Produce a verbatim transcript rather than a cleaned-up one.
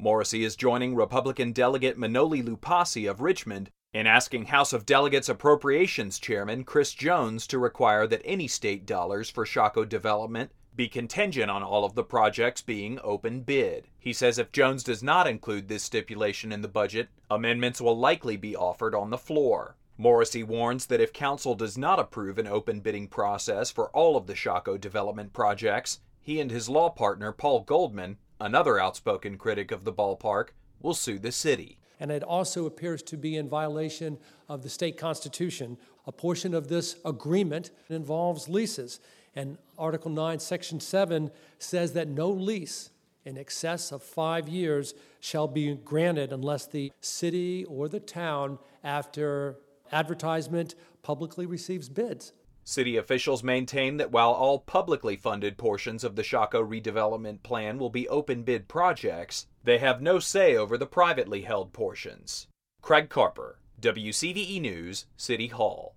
Morrissey is joining Republican Delegate Manoli Lupasi of Richmond in asking House of Delegates Appropriations Chairman Chris Jones to require that any state dollars for Shockoe development be contingent on all of the projects being open bid. He says if Jones does not include this stipulation in the budget, amendments will likely be offered on the floor. Morrissey warns that if Council does not approve an open bidding process for all of the Shockoe development projects, he and his law partner Paul Goldman, another outspoken critic of the ballpark, will sue the city. And it also appears to be in violation of the state constitution. A portion of this agreement involves leases. And Article nine, Section seven says that no lease in excess of five years shall be granted unless the city or the town, after advertisement, publicly receives bids. City officials maintain that while all publicly funded portions of the Shockoe redevelopment plan will be open bid projects, they have no say over the privately held portions. Craig Carper, W C V E News, City Hall.